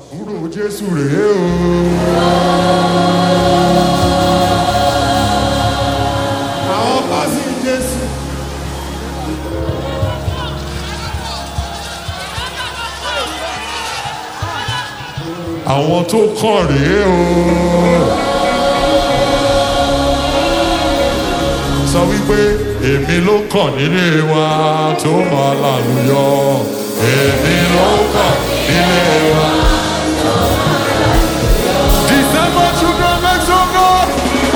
Kúrò Jésù rèé o. Àwọn pàṣẹ Jésù. Àwọn tó kàn rèé o. Sọ wípé èmi ló kàn nílé wa tó máa lálùyọ. Èmi ló kàn nílé wa. December children make some noise.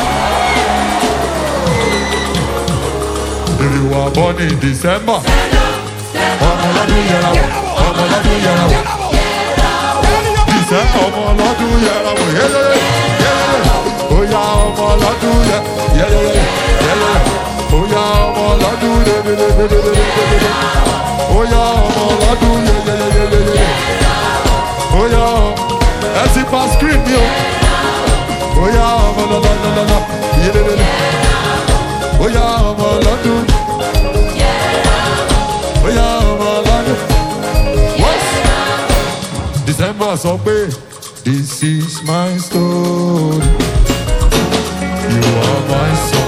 If you were born in December, ọmọ lọ́dún yẹra wọ̀, ọmọ lọ́dún yẹra wọ̀. December ọmọ lọ́dún yẹra wọ̀, yẹ́lẹ́lẹ́, yẹ́lẹ́lẹ́. Oya ọmọ lọ́dún yẹ́lẹ́lẹ́, yẹ́lẹ́lẹ́. Oya ọmọ lọ́dún yẹ́lẹ́lẹ́. Oya ọmọ lọ́dún yẹ́lẹ́lẹ́. Oya ẹ ti pa screen mi o. Oya ọmọ lọ́lọ́lọ́lọ́ yẹ́lẹ́lẹ́. Oya ọmọ lọ́dún. Oya ọmọ lọ́dún. December sọ pé this is my story. You are my song.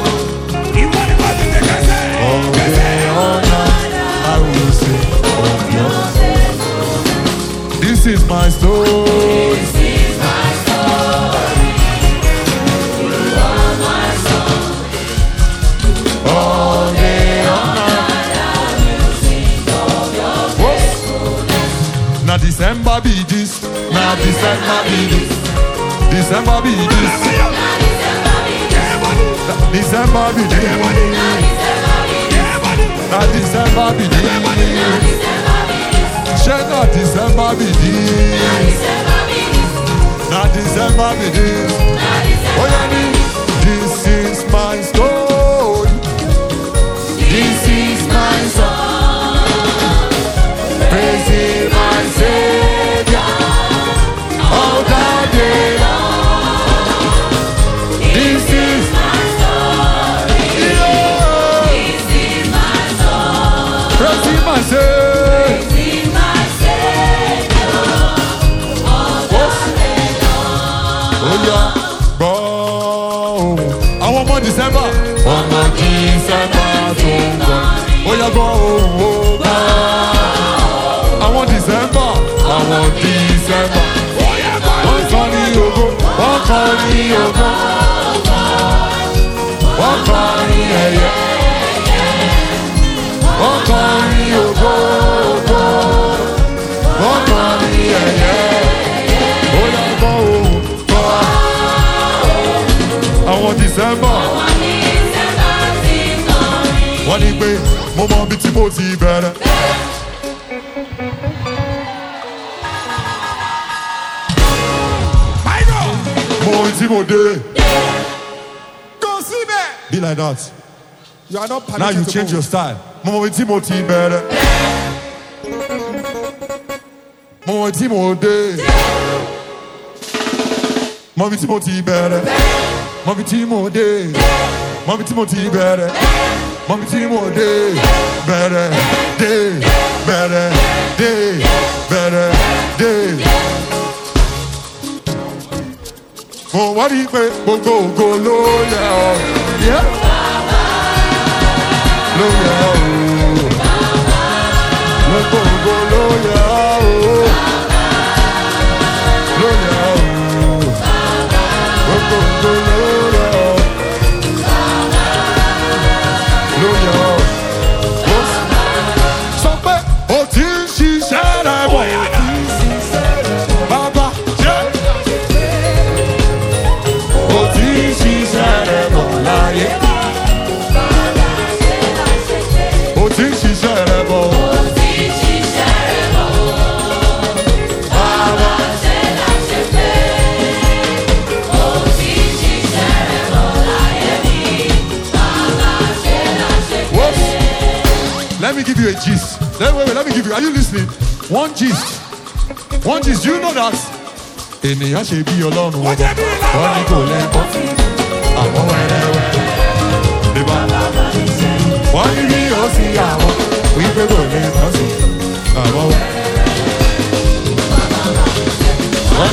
All day, all night, I will sing of your song. This is my story. This is my story. You are my song. All day, all night, I will sing of your faithfulness. now December be this. Now December be this. December be this. December be this. Now December be this. Share not December be this. Now December be this. Oh yeah, this is my story. This is my song. Praising my Savior all the day long. This is My story. yeah. This is my song. Praising my Savior. Praising my Savior all the day long. Oh yeah, gbọ́ ohùn àwọn ọmọ December. Ọmọ December tó ń bọ̀. Ó yá gbọ́ ohùn ó gbọ́. Àwọn December. Àwọn December. Wọ́n kọ́ ní ògo. Wọ́n kọ́ ní ògo. Wọ́n kọ́ ní ẹ̀yẹ. Wọ́n kọ́ ní ògo. Wọ́n kọ́ ní ẹ̀yẹ. Ó yá gbọ́ ohùn gbọ́. Àwọn December. Wọ́n ní pé mo mọ ibi tí mo ti bẹ̀rẹ̀. Mo mọ ibi tí mo dé. Go see me. Be like that. You are not Now permitted you to change move. your style. Mo mọ ibi tí mo ti bẹ̀rẹ̀. Mo mọ ibi tí mo dé. Mo mọ ibi tí mo ti bẹ̀rẹ̀. Mo mọ ibi tí mo dé. Mo mọ ibi tí mo ti bẹ̀rẹ̀. Mo mọ ibi tí mo dé. Bẹ̀rẹ̀ dé. Bẹ̀rẹ̀ dé. Bẹ̀rẹ̀ dé. Mo wá rí i pé gbogbo ògo ló yẹ ọ́. Yeah. Ló yẹ ọ́. Gbogbo ògo ló yẹ ọ́. Ló yẹ ọ́. Gbogbo ògo ló yẹ ọ́. Ló yẹ ọ́. Sọ pé o ti ń ṣiṣẹ́ rẹ̀ bọ̀. Bàbá jẹ́. O ti ń ṣiṣẹ́ rẹ̀ bọ̀ láyé. O ti ń ṣiṣẹ́ rẹ̀ bọ̀. Let me give you a gist. Let me give you. Are you listening? One gist. One gist. You know that. Ènìyàn ṣe bí Ọlọ́run wọ́n jẹ́ wọ́n ní kò lẹ́kọ́. Àwọn wẹ́rẹ́wẹ́. Bíbá. Wọ́n ní bí ó sì àwọn wípé kò lẹ́kọ́ sí. Àwọn wẹ́rẹ́wẹ́.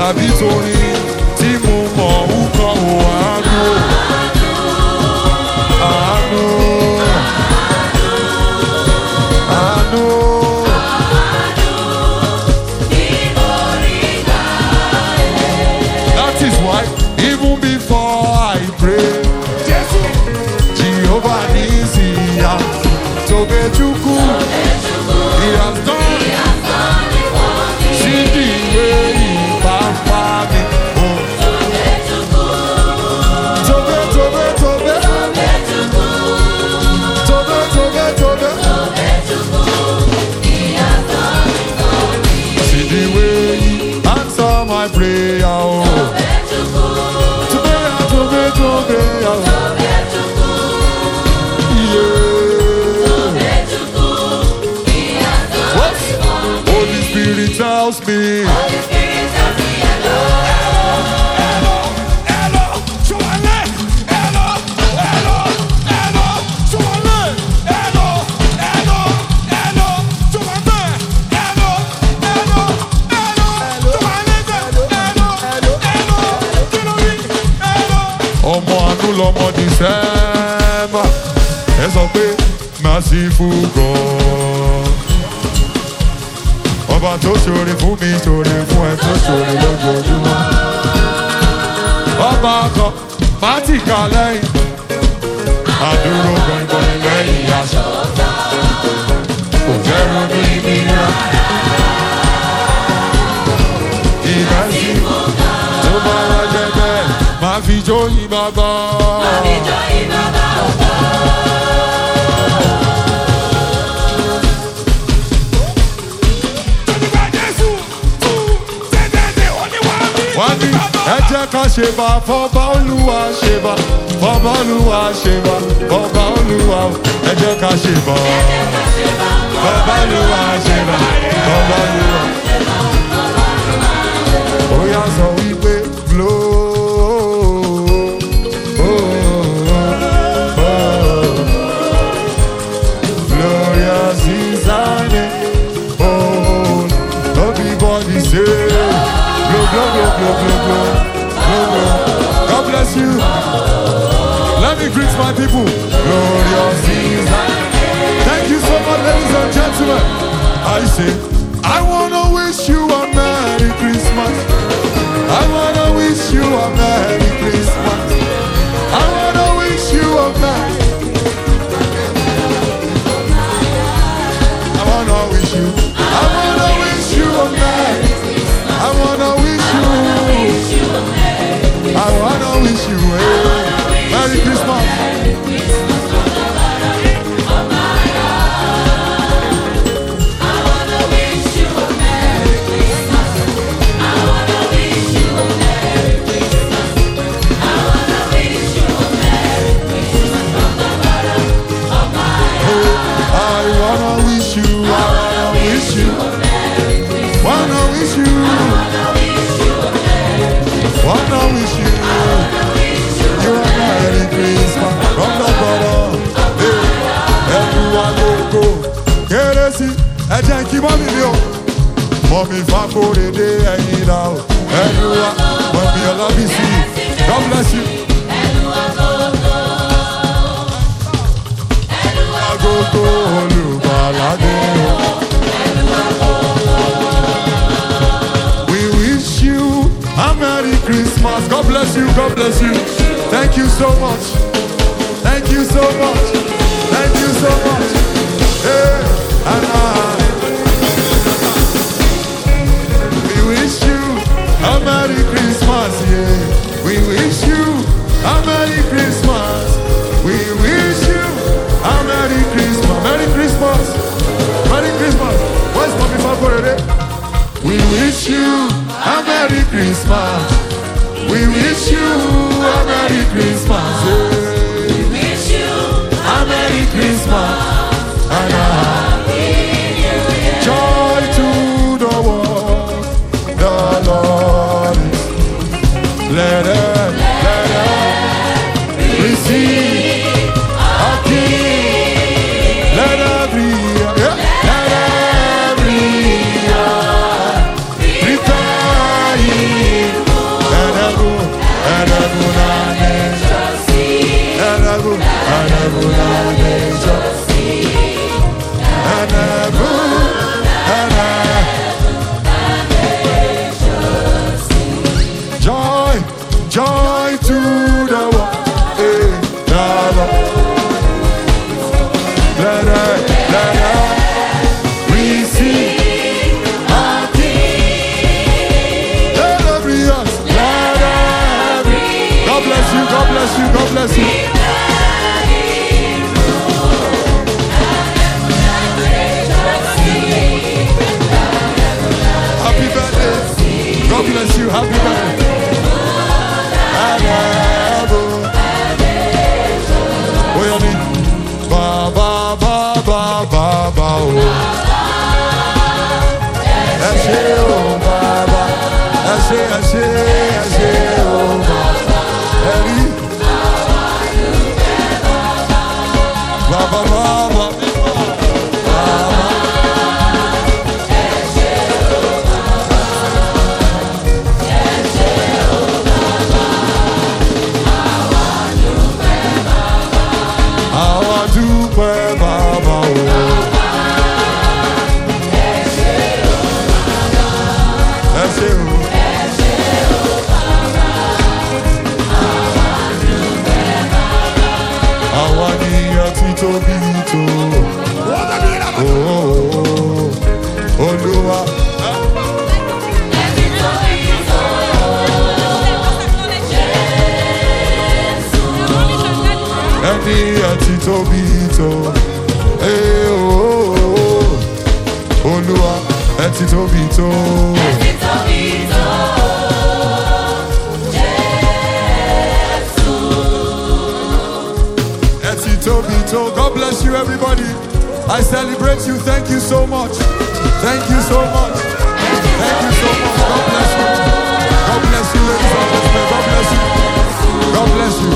tàbí torí tí mo mọ̀ ń kọ́ ò àánú. Àánú. Àánú. That is why even before I pray, Jehovah Nisi has Tobechukwu. He has done see the way he pampa me. Oh. Tobe, Tobe, Tobe. Tobe, Tobe, Tobe. See the way he answer my prayer. Oh. Tobe, Tobe, Tobe. Holy Spirit tells me. Ọmọ àánú lọmọ December. Ẹ sọ pé merciful God. Ọba tó ṣoore fún mi ṣoore fún ẹ tó ṣoore lójoojúmọ́. Ọba kan má ti kà lẹ́yìn. Àdúró gbọ̀ngbọ̀n lẹ́yìn aṣọ. Kò fẹ́ ronú ibi rẹ̀. Ìrẹsì tó bá wá jẹ bẹ́ẹ̀ máa fi jóyìn bàbá. Wọ́n ní ẹ jẹ́ ká ṣe bá fọ́bá Olúwa ṣe bá fọ́bá Olúwa ṣe bá fọ́bá Olúwa ẹ jẹ́ ká ṣe bá fọ́bá Olúwa ṣe bá fọ́bá Olúwa. Ó yá sọ wípé flow. Glorious is thy name. Oh, everybody say. God bless you. Let me greet my people. Glorious is thy name. Thank you so much, ladies and gentlemen. I say, I wanna wish you a Merry Christmas. I wanna wish you a Merry Christmas. I wanna wish you a Merry. I wanna wish you. I wanna wish you a Merry. I wanna wish you. I wanna wish you a Merry Christmas. Ẹ̀jẹ̀ kí mọ́mí mi o, mọ́mí Fakorede ẹ̀yin dá o, ẹ̀lúwa, mọ́mí Ọlábísí, God bless you. Agogo Olùgbàlàdé o. We wish you a Merry Christmas. God bless you, God bless you. Thank you so much. Thank you so much. Thank you so much. Hey, and we wish you a Merry Christmas, yeah. We wish you a Merry Christmas. We wish you a Merry Christmas. Merry Christmas. Merry Christmas. Where's Mommy Fakorede? We wish you a Merry Christmas. We wish you a Merry Christmas, yeah. We wish you A Merry Christmas. And Happy New Year. joy to the world, the Lord is. Let it receive a King. Let every prepare ye the world. Hey, now, let us receive our King. Let every us, let every. God bless you, God bless you, God bless you. Happy birthday. God bless you, happy birthday. Oh, you need ba ba ba ba ba ba oh. Ashe oh baba, ashe ashe ashe oh baba. Eri ba ba ba ba. God bless you, everybody. I celebrate you. Thank you so much. Thank you so much. Thank you so much. God bless you. God bless you, ladies and gentlemen. God bless you. God bless you.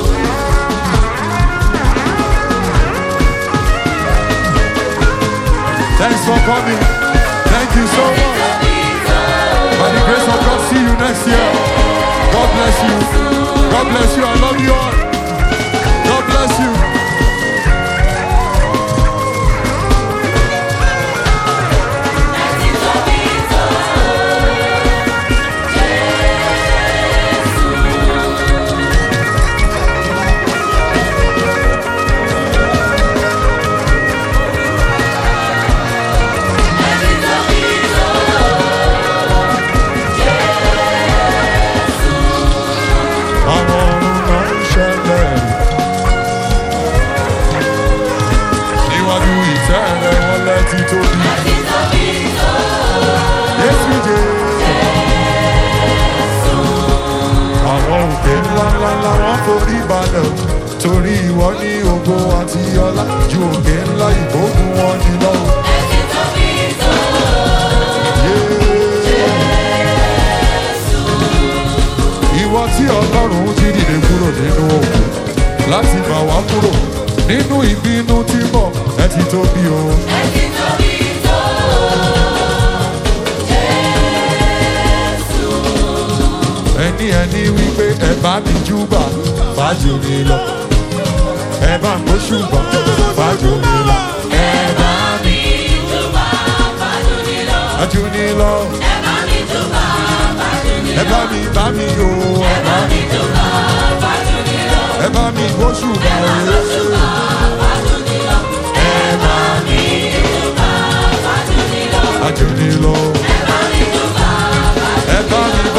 Thanks for coming. Thank you so much. By the grace of God, see you next year. God bless you. God bless you. I love you all. God bless you. Torí ìwọ ní ògo àti ọlá ju òkè ńlá ìgbógun wọn ni lọ. Ìwọ tí Ọlọ́run jí dìde kúrò nínú òkú láti gbà wá kúrò nínú ìbínú tí bọ̀ ẹ ti tóbi o. Ẹni wípé ẹ bá mi júbà fàájì mi lọ. Ẹ bá mi ṣùgbọ́n fàájì mi lọ. Ẹ bá mi júbà fàájì mi lọ. Fàájì mi lọ. Ẹ bá mi júbà fàájì mi lọ. Ẹ bá mi o. Ẹ bá mi júbà fàájì mi lọ. Ẹ bá mi ṣùgbọ́n fàájì mi lọ. Ẹ bá mi júbà fàájì mi lọ. Fàájì mi lọ. Ẹ bá mi júbà fàájì mi lọ. Ẹ bá mi o.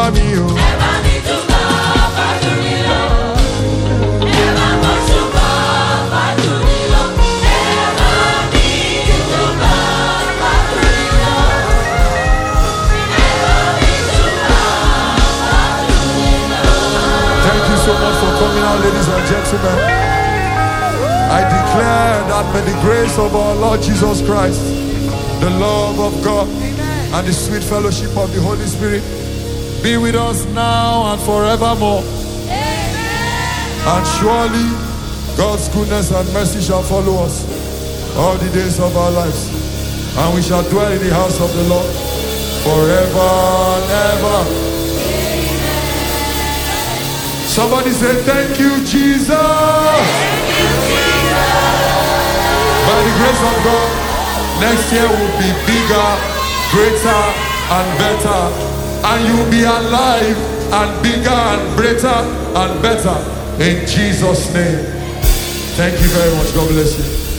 So much for coming out, ladies and gentlemen. I declare that may the grace of our Lord Jesus Christ, the love of God, and the sweet fellowship of the Holy Spirit be with us now and forevermore. Amen. And surely God's goodness and mercy shall follow us all the days of our lives, and we shall dwell in the house of the Lord forever and ever. Somebody say, thank you, Jesus. Thank you, Jesus. By the grace of God, next year will be bigger, greater, and better. And you'll be alive and bigger and greater and better in Jesus' name. Thank you very much. God bless you.